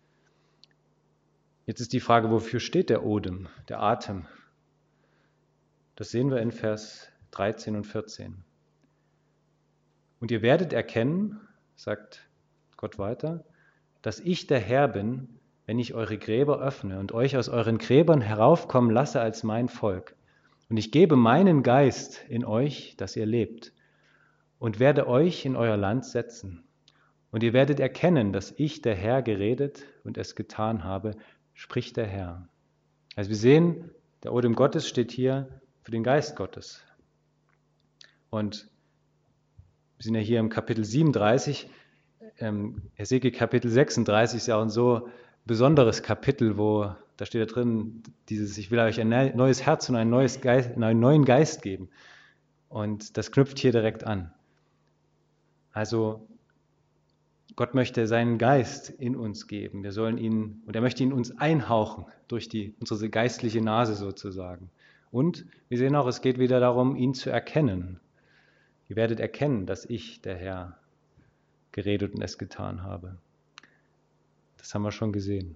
Jetzt ist die Frage, wofür steht der Odem, der Atem? Das sehen wir in Vers 13 und 14. Und ihr werdet erkennen, sagt Gott weiter, dass ich der Herr bin, wenn ich eure Gräber öffne und euch aus euren Gräbern heraufkommen lasse als mein Volk. Und ich gebe meinen Geist in euch, dass ihr lebt, und werde euch in euer Land setzen. Und ihr werdet erkennen, dass ich, der Herr, geredet und es getan habe, spricht der Herr. Also wir sehen, der Odem Gottes steht hier für den Geist Gottes. Und wir sind ja hier im Kapitel 37, Hesekiel Kapitel 36 ist ja auch ein so besonderes Kapitel, wo, da steht da drin, ich will euch ein neues Herz und einen neuen Geist geben. Und das knüpft hier direkt an. Also Gott möchte seinen Geist in uns geben. Wir sollen und er möchte ihn uns einhauchen durch unsere geistliche Nase sozusagen. Und wir sehen auch, es geht wieder darum, ihn zu erkennen. Ihr werdet erkennen, dass ich, der Herr, geredet und es getan habe. Das haben wir schon gesehen.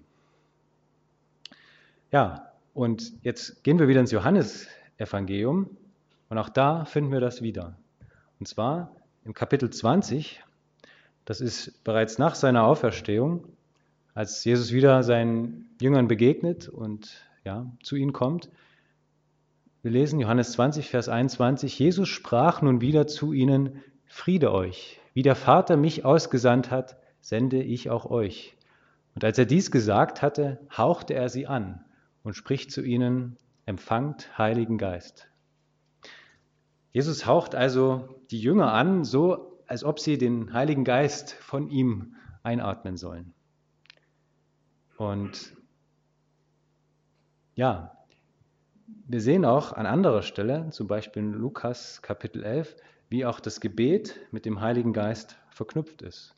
Ja, und jetzt gehen wir wieder ins Johannesevangelium und auch da finden wir das wieder. Und zwar im Kapitel 20, das ist bereits nach seiner Auferstehung, als Jesus wieder seinen Jüngern begegnet und zu ihnen kommt. Wir lesen Johannes 20, Vers 21, Jesus sprach nun wieder zu ihnen, Friede euch, wie der Vater mich ausgesandt hat, sende ich auch euch. Und als er dies gesagt hatte, hauchte er sie an und spricht zu ihnen, empfangt Heiligen Geist. Jesus haucht also die Jünger an, so als ob sie den Heiligen Geist von ihm einatmen sollen. Und wir sehen auch an anderer Stelle, zum Beispiel in Lukas Kapitel 11, wie auch das Gebet mit dem Heiligen Geist verknüpft ist.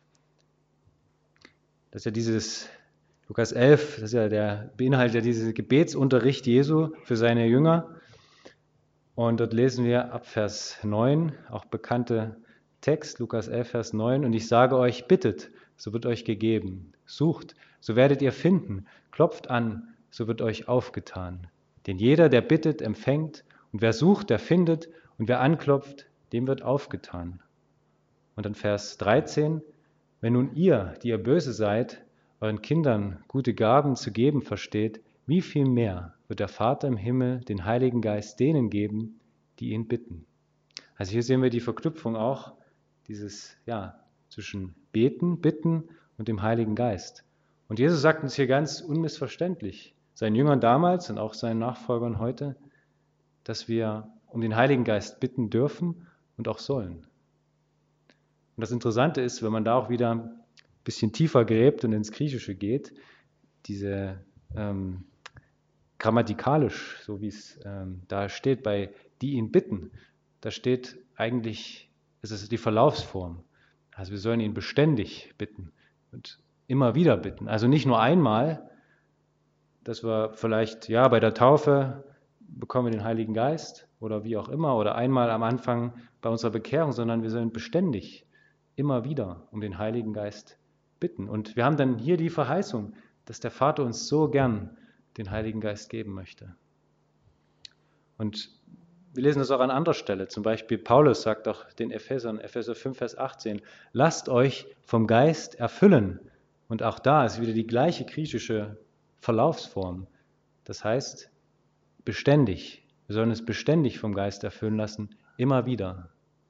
Das ist ja dieses Lukas 11, das ist ja beinhaltet ja diesen Gebetsunterricht Jesu für seine Jünger. Und dort lesen wir ab Vers 9, auch bekannte Text, Lukas 11, Vers 9. Und ich sage euch, bittet, so wird euch gegeben. Sucht, so werdet ihr finden. Klopft an, so wird euch aufgetan. Denn jeder, der bittet, empfängt. Und wer sucht, der findet. Und wer anklopft, dem wird aufgetan. Und dann Vers 13. Wenn nun ihr, die ihr böse seid, euren Kindern gute Gaben zu geben versteht, wie viel mehr wird der Vater im Himmel den Heiligen Geist denen geben, die ihn bitten. Also hier sehen wir die Verknüpfung auch, zwischen Beten, Bitten und dem Heiligen Geist. Und Jesus sagt uns hier ganz unmissverständlich, seinen Jüngern damals und auch seinen Nachfolgern heute, dass wir um den Heiligen Geist bitten dürfen und auch sollen. Und das Interessante ist, wenn man da auch wieder ein bisschen tiefer gräbt und ins Griechische geht, diese grammatikalisch, so wie es da steht, bei die ihn bitten, da steht eigentlich, es ist die Verlaufsform. Also wir sollen ihn beständig bitten und immer wieder bitten. Also nicht nur einmal, dass wir vielleicht, ja, bei der Taufe bekommen wir den Heiligen Geist oder wie auch immer oder einmal am Anfang bei unserer Bekehrung, sondern wir sollen beständig immer wieder um den Heiligen Geist bitten. Und wir haben dann hier die Verheißung, dass der Vater uns so gern den Heiligen Geist geben möchte. Und wir lesen das auch an anderer Stelle. Zum Beispiel Paulus sagt auch den Ephesern, Epheser 5, Vers 18, lasst euch vom Geist erfüllen. Und auch da ist wieder die gleiche griechische Verlaufsform. Das heißt, beständig. Wir sollen es beständig vom Geist erfüllen lassen, immer wieder.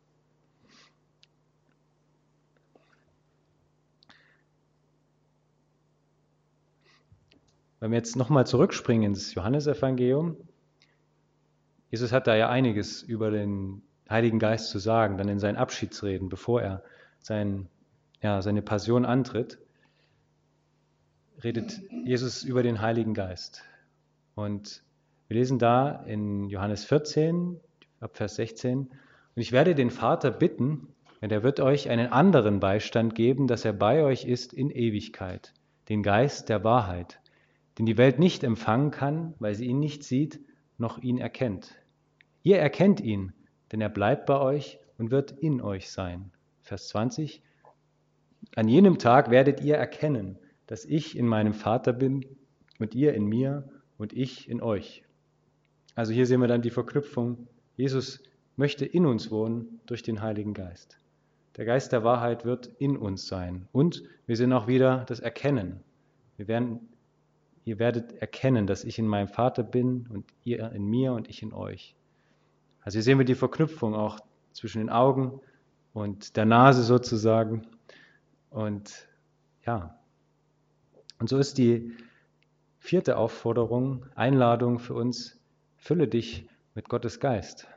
Wenn wir jetzt nochmal zurückspringen ins Johannesevangelium, Jesus hat da ja einiges über den Heiligen Geist zu sagen, dann in seinen Abschiedsreden, bevor er seine Passion antritt, redet Jesus über den Heiligen Geist. Und wir lesen da in Johannes 14, ab Vers 16, und ich werde den Vater bitten, und er wird euch einen anderen Beistand geben, dass er bei euch ist in Ewigkeit, den Geist der Wahrheit, den die Welt nicht empfangen kann, weil sie ihn nicht sieht, noch ihn erkennt. Ihr erkennt ihn, denn er bleibt bei euch und wird in euch sein. Vers 20. An jenem Tag werdet ihr erkennen, dass ich in meinem Vater bin und ihr in mir und ich in euch. Also hier sehen wir dann die Verknüpfung. Jesus möchte in uns wohnen durch den Heiligen Geist. Der Geist der Wahrheit wird in uns sein. Und wir sehen auch wieder das Erkennen. Ihr werdet erkennen, dass ich in meinem Vater bin und ihr in mir und ich in euch. Also hier sehen wir die Verknüpfung auch zwischen den Augen und der Nase sozusagen. Und ja, und so ist die 4. Aufforderung, Einladung für uns, fülle dich mit Gottes Geist.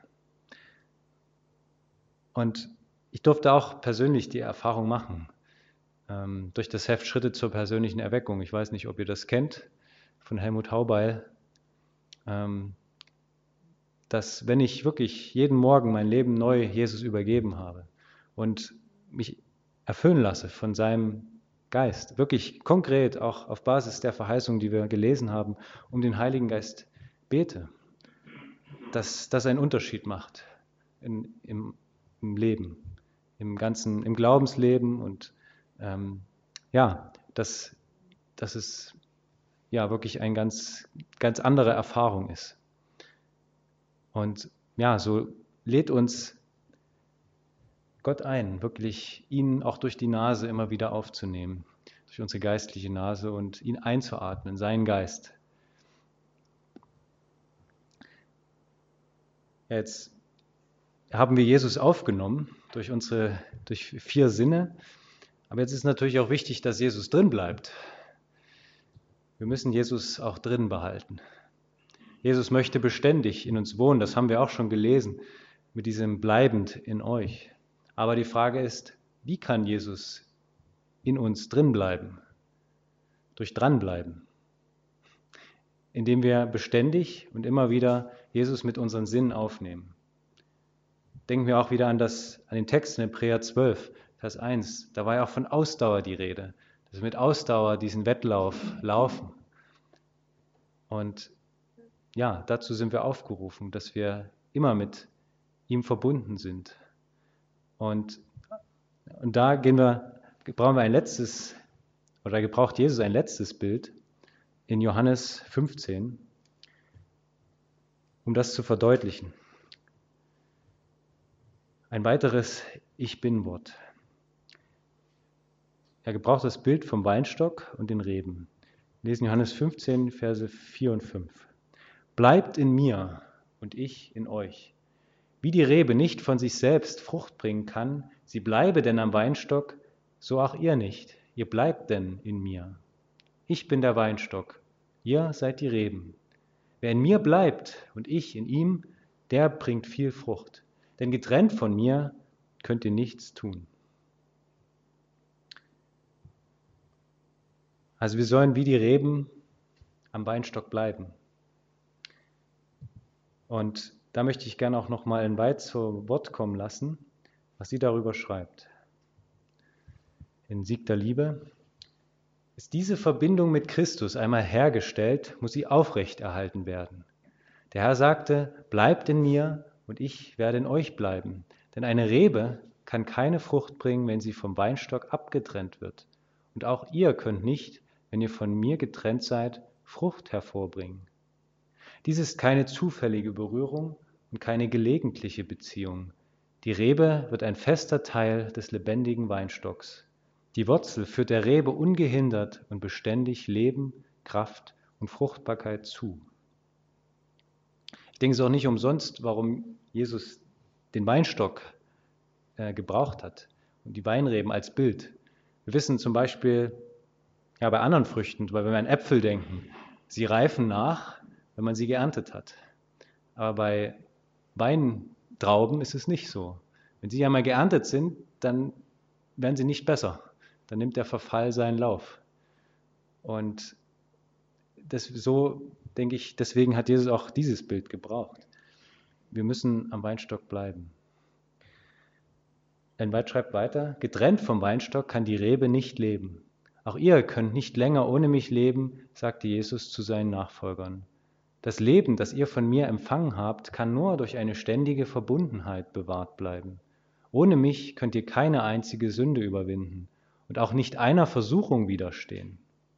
Und ich durfte auch persönlich die Erfahrung machen, durch das Heft Schritte zur persönlichen Erweckung. Ich weiß nicht, ob ihr das kennt, von Helmut Haubeil, dass wenn ich wirklich jeden Morgen mein Leben neu Jesus übergeben habe und mich erfüllen lasse von seinem Geist, wirklich konkret auch auf Basis der Verheißung, die wir gelesen haben, um den Heiligen Geist bete, dass das einen Unterschied macht im Leben, im Glaubensleben und dass es ja wirklich eine ganz, ganz andere Erfahrung ist. Und ja, so lädt uns Gott ein, wirklich ihn auch durch die Nase immer wieder aufzunehmen, durch unsere geistliche Nase und ihn einzuatmen, seinen Geist. Jetzt haben wir Jesus aufgenommen durch 4 Sinne, aber jetzt ist natürlich auch wichtig, dass Jesus drin bleibt. Wir müssen Jesus auch drin behalten. Jesus möchte beständig in uns wohnen, das haben wir auch schon gelesen, mit diesem bleibend in euch. Aber die Frage ist, wie kann Jesus in uns drin bleiben? Durch dranbleiben. Indem wir beständig und immer wieder Jesus mit unseren Sinnen aufnehmen. Denken wir auch wieder an den Text in Hebräer 12, Vers 1. Da war ja auch von Ausdauer die Rede, dass wir mit Ausdauer diesen Wettlauf laufen. Und ja, dazu sind wir aufgerufen, dass wir immer mit ihm verbunden sind. Und da gebraucht Jesus ein letztes Bild in Johannes 15, um das zu verdeutlichen. Ein weiteres Ich-Bin-Wort. Er gebraucht das Bild vom Weinstock und den Reben. Wir lesen Johannes 15, Verse 4 und 5. Bleibt in mir und ich in euch. Wie die Rebe nicht von sich selbst Frucht bringen kann, sie bleibe denn am Weinstock, so auch ihr nicht. Ihr bleibt denn in mir. Ich bin der Weinstock, ihr seid die Reben. Wer in mir bleibt und ich in ihm, der bringt viel Frucht. Denn getrennt von mir könnt ihr nichts tun. Also wir sollen wie die Reben am Weinstock bleiben. Und da möchte ich gerne auch nochmal in Weit zu Wort kommen lassen, was sie darüber schreibt. In Sieg der Liebe. Ist diese Verbindung mit Christus einmal hergestellt, muss sie aufrechterhalten werden. Der Herr sagte, bleibt in mir und ich werde in euch bleiben. Denn eine Rebe kann keine Frucht bringen, wenn sie vom Weinstock abgetrennt wird. Und auch ihr könnt nicht, wenn ihr von mir getrennt seid, Frucht hervorbringen. Dies ist keine zufällige Berührung und keine gelegentliche Beziehung. Die Rebe wird ein fester Teil des lebendigen Weinstocks. Die Wurzel führt der Rebe ungehindert und beständig Leben, Kraft und Fruchtbarkeit zu. Ich denke, es ist auch nicht umsonst, warum Jesus den Weinstock gebraucht hat und die Weinreben als Bild. Wir wissen zum Beispiel ja, bei anderen Früchten, weil wenn wir an Äpfel denken, sie reifen nach, wenn man sie geerntet hat. Aber bei Weintrauben ist es nicht so. Wenn sie einmal geerntet sind, dann werden sie nicht besser. Dann nimmt der Verfall seinen Lauf. Und so denke ich, deswegen hat Jesus auch dieses Bild gebraucht. Wir müssen am Weinstock bleiben. Ein Weit schreibt weiter, getrennt vom Weinstock kann die Rebe nicht leben. Auch ihr könnt nicht länger ohne mich leben, sagte Jesus zu seinen Nachfolgern. Das Leben, das ihr von mir empfangen habt, kann nur durch eine ständige Verbundenheit bewahrt bleiben. Ohne mich könnt ihr keine einzige Sünde überwinden und auch nicht einer Versuchung widerstehen.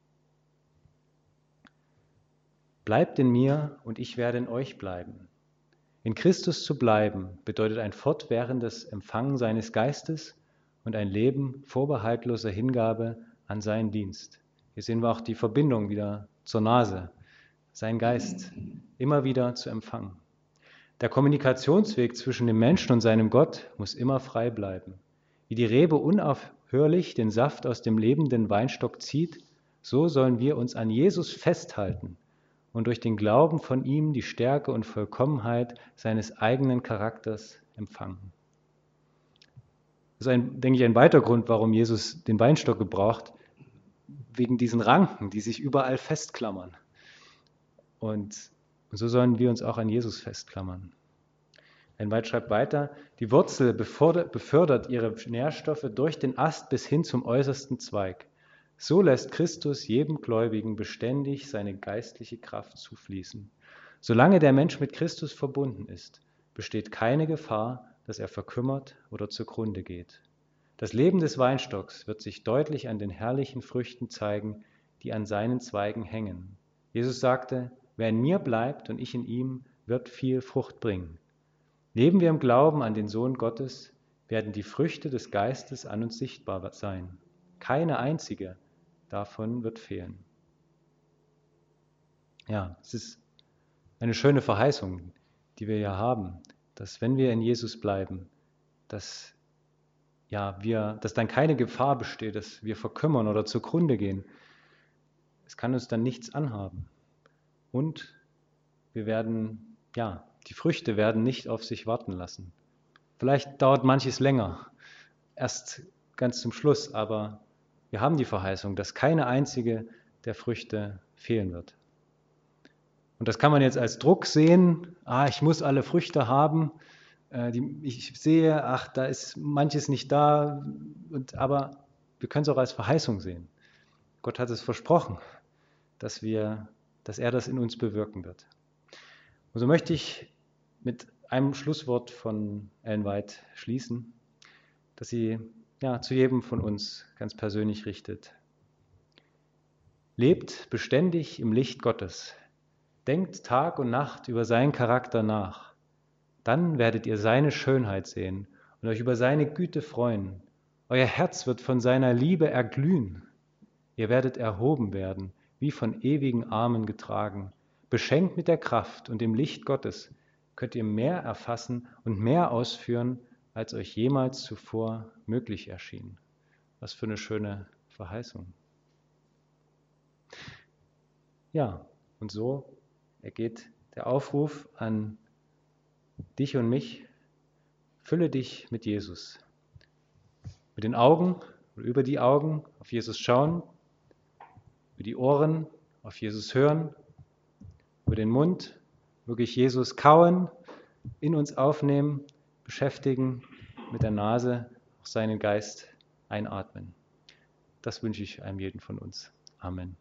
Bleibt in mir und ich werde in euch bleiben. In Christus zu bleiben bedeutet ein fortwährendes Empfangen seines Geistes und ein Leben vorbehaltloser Hingabe an seinen Dienst. Hier sehen wir auch die Verbindung wieder zur Nase, sein Geist immer wieder zu empfangen. Der Kommunikationsweg zwischen dem Menschen und seinem Gott muss immer frei bleiben. Wie die Rebe unaufhörlich den Saft aus dem lebenden Weinstock zieht, so sollen wir uns an Jesus festhalten und durch den Glauben von ihm die Stärke und Vollkommenheit seines eigenen Charakters empfangen. Das ist, denke ich, ein weiterer Grund, warum Jesus den Weinstock gebraucht, wegen diesen Ranken, die sich überall festklammern. Und so sollen wir uns auch an Jesus festklammern. Ein Weit schreibt weiter, die Wurzel befördert ihre Nährstoffe durch den Ast bis hin zum äußersten Zweig. So lässt Christus jedem Gläubigen beständig seine geistliche Kraft zufließen. Solange der Mensch mit Christus verbunden ist, besteht keine Gefahr, dass er verkümmert oder zugrunde geht. Das Leben des Weinstocks wird sich deutlich an den herrlichen Früchten zeigen, die an seinen Zweigen hängen. Jesus sagte, wer in mir bleibt und ich in ihm, wird viel Frucht bringen. Leben wir im Glauben an den Sohn Gottes, werden die Früchte des Geistes an uns sichtbar sein. Keine einzige davon wird fehlen. Ja, es ist eine schöne Verheißung, die wir ja haben, dass wenn wir in Jesus bleiben, dass dann keine Gefahr besteht, dass wir verkümmern oder zugrunde gehen. Es kann uns dann nichts anhaben. Und wir werden, die Früchte werden nicht auf sich warten lassen. Vielleicht dauert manches länger, erst ganz zum Schluss, aber wir haben die Verheißung, dass keine einzige der Früchte fehlen wird. Und das kann man jetzt als Druck sehen, ich muss alle Früchte haben, ich sehe, da ist manches nicht da, aber wir können es auch als Verheißung sehen. Gott hat es versprochen, dass er das in uns bewirken wird. Und so möchte ich mit einem Schlusswort von Ellen White schließen, das sie zu jedem von uns ganz persönlich richtet. Lebt beständig im Licht Gottes. Denkt Tag und Nacht über seinen Charakter nach. Dann werdet ihr seine Schönheit sehen und euch über seine Güte freuen. Euer Herz wird von seiner Liebe erglühen. Ihr werdet erhoben werden, wie von ewigen Armen getragen. Beschenkt mit der Kraft und dem Licht Gottes könnt ihr mehr erfassen und mehr ausführen, als euch jemals zuvor möglich erschien. Was für eine schöne Verheißung. Ja, und so ergeht der Aufruf an dich und mich, fülle dich mit Jesus. Mit den Augen oder über die Augen auf Jesus schauen, über die Ohren auf Jesus hören, über den Mund wirklich Jesus kauen, in uns aufnehmen, beschäftigen, mit der Nase auch seinen Geist einatmen. Das wünsche ich einem jeden von uns. Amen.